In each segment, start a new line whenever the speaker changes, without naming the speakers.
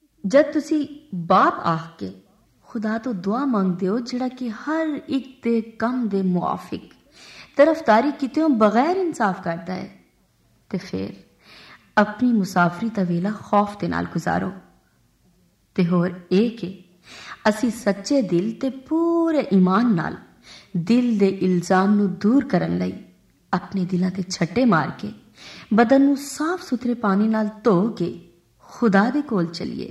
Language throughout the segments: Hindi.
जब तुसी बाप आख के खुदा तो दुआ मंगदे हो जिहड़ा कि हर एक दे कम दे मुआफिक तरफदारी किते बगैर इंसाफ करता है, ते फिर अपनी मुसाफरी दा वेला खौफ दे नाल गुजारो। ते होर ए कि असी सच्चे दिल ते पूरे ईमान नाल दिल दे इल्जाम नू दूर करन लई अपने दिलां ते छट्टे मार के बदन नू साफ सुथरे पानी नाल धो के खुदा दे कोल चलिए।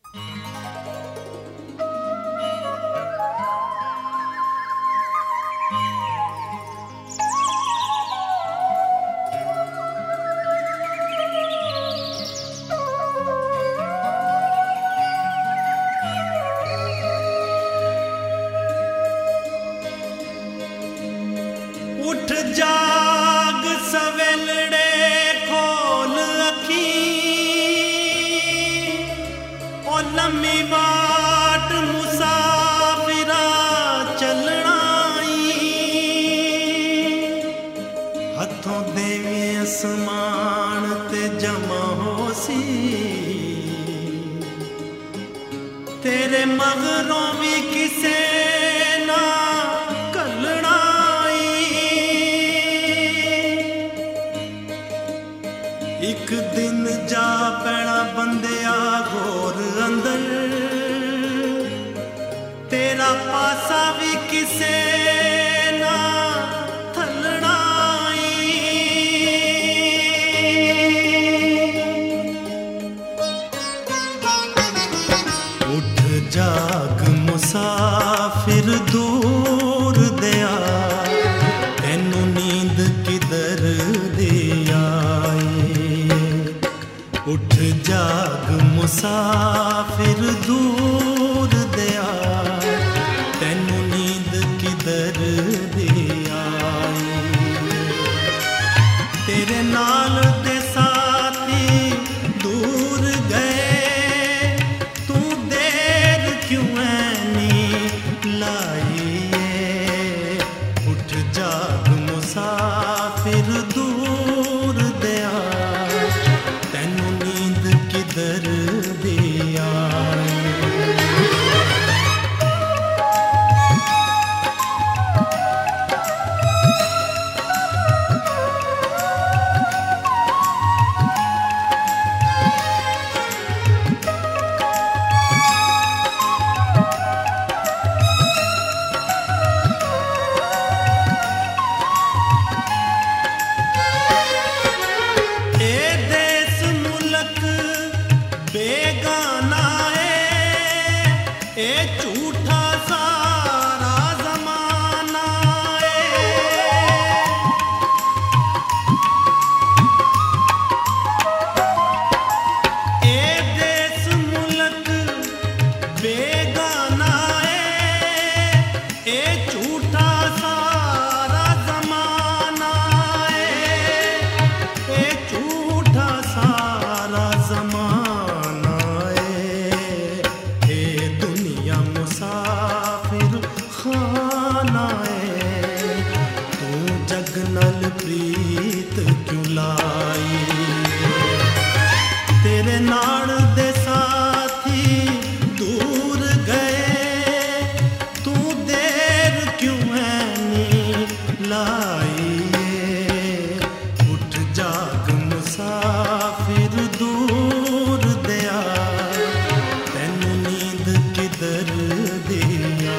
उठ जाग सवेलड़े खोल अखी, ओ लम्मी बाट मुसाफिरा चलना हथों देवी असमान ते जमा हो सी, तेरे मगरों भी किसे ना कलना। एक दिन जा पैना बंदिया घोर अंदर, तेरा पासा भी किसे ना थलना। उठ जाग मुसाफिर दूर दया, तेनू नींद किधर दिया। उठ जाग मुसाफिर दूर दया, तैनू नींद किधर दिया। तेरे नाल दे साथी दूर गए, तू देर क्यों ऐनी लाई। उठ जाग मुसाफिर दूर दया, किधर दिया। बेगाना है ए झूठा सारा जमाना है। ए देश मुल्क बेगाना है ए झूठा सारा जमाना है। ए झूठा सारा जमाना मुसाफिर खाना है, तू जगनल प्रीत क्यों लाई। तेरे नाड़ दे साथी दूर गए, तू देर क्यों ऐनी लाई। उठ जाग मुसाफिर दूर दया, तैनू नींद किधर दिया।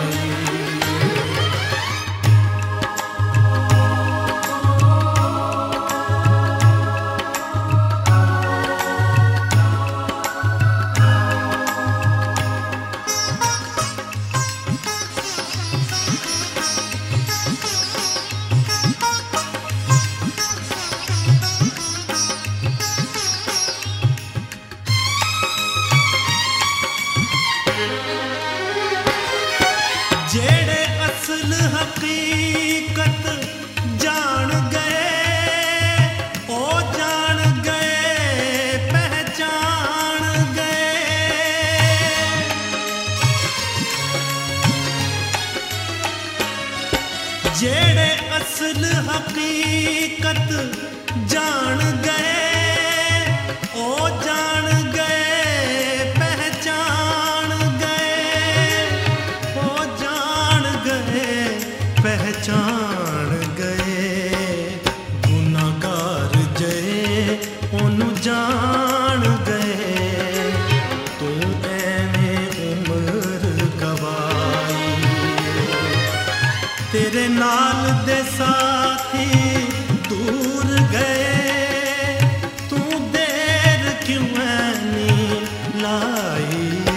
जेड़े असल हकीकत जान गए, ओ जान गए पहचान गए। जेड़े असल हकीकत जान गए, ओ जान गए क्यों ऐनी लाई।